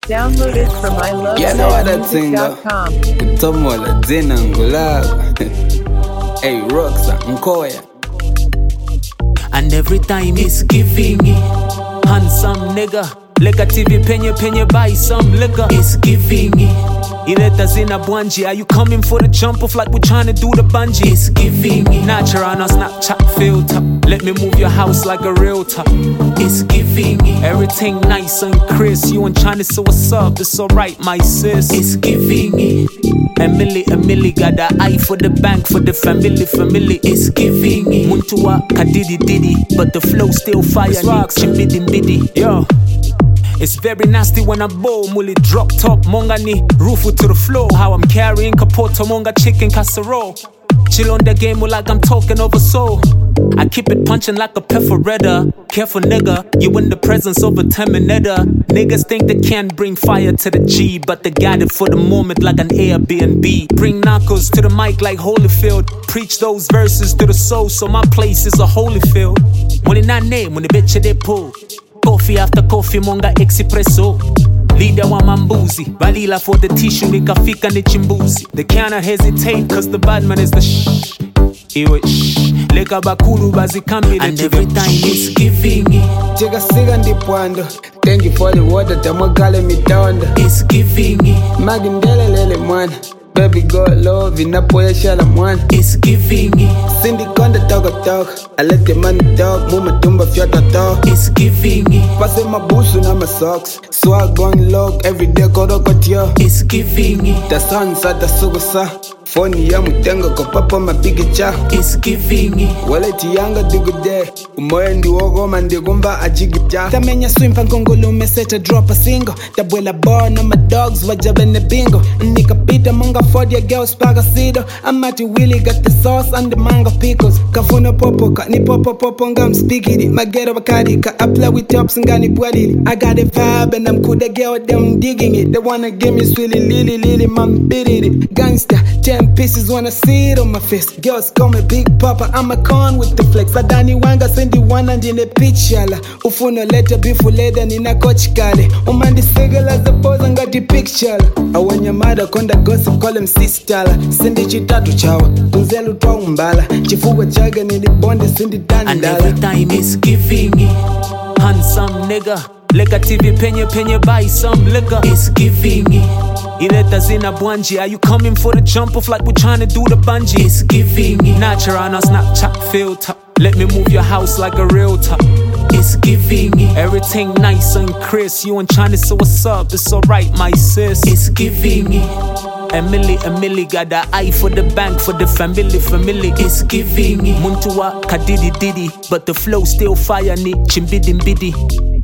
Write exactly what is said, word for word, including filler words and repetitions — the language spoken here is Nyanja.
Download it from I love You know what that thing dot com. Utomola Zena Ngulaga. Hey Roxa Nkoya. And every time it's giving it. Handsome nigga. Leka T V penye penye buy some liquor. It's giving it. Ileta zina bwanji. Are you coming for the jump off like we're trying to do the bungee? It's giving it. Natural on a Snapchat filter. Let me move your house like a realtor. It's giving it. Everything nice and crisp. You and China, so what's up? It's alright, my sis. It's giving it. Emily, Emily got the eye for the bank, for the family, family. It's giving it. Muntua kadidi didi, but the flow still fire. Chimbidi mbidi, yo. It's very nasty when I bowl, muli drop top, monga ni roof to the floor. How I'm carrying kapoto, monga chicken casserole. Chill on the game like I'm talking over soul. I keep it punching like a perforator. Careful nigga, you in the presence of a Terminator. Niggas think they can bring fire to the G, but they got it for the moment like an Airbnb. Bring knuckles to the mic like Holyfield. Preach those verses to the soul, so my place is a Holyfield. Muli na name, when the bitch they pull. Coffee after coffee, monga expresso. Leader wa mambuzi, balila for the tissue, nikafika ni chimbuzi. They cannot hesitate, cause the bad man is the shh. Iwe shh. Leka bakulu bazi kambi. And every time it's giving it. Chega siga ndipwando. Thank you for the water, tamagale mitonda. It's giving it. Magindele lele mwana. Baby God love, inapoya shala mwana. It's giving it. Cindy konda toka toka. I let the money talk, muma tumba fyata talk. It's giving it. Pase mabusu na my socks. Swag on lock, every day koro kotyo. It's giving it. The sun sa the sugo sa. Phone ya mutengo ko papa mapigi cha. It's giving it. Waleti yanga dugude. Umoya ndi wogo mandi gumba ajigi cha. Tamenya swimpa ngongolo meseta drop a single. Tabwela bar na my dogs wajabe ne bingo. Nikapita monga for your girls pagasido. I'm at Willie got the sauce and the mango pickles. Kafuna popo ka ni popo popo ngam speakity. Magero bakari ka I play with tops and gani bwadili. I got a vibe and I'm cool, the girl them digging it. They wanna give me swilly lily lily man biddy it. Gangsta, ten pieces wanna see it on my face. Girls call me Big Papa, I'm a con with the flex. Adani wanga sendi one and in a pitch yala. Ufuno letter before later nina coach kale. Umandi segala as a pose and got the picture. I want your mother konda gossip call him sister. Sendi chitatu chawa, tunzelu twa umbala. Chifuwa chaga nili bonde sendi tani and dala. every time it's giving it. Handsome nigga. Leka T V penye penye buy some liquor. It's giving it. Ileta zina bwanji. Are you coming for the jump off like we're trying to do the bungee? It's giving it. Natural on a Snapchat filter. Let me move your house like a realtor. It's giving it. Everything nice and crisp. You and China, so what's up? It's alright, my sis. It's giving it. Emily, Emily got the eye for the bank, for the family, family. It's giving it. Muntua kadidi didi, but the flow still fire ni chimbidi mbidi.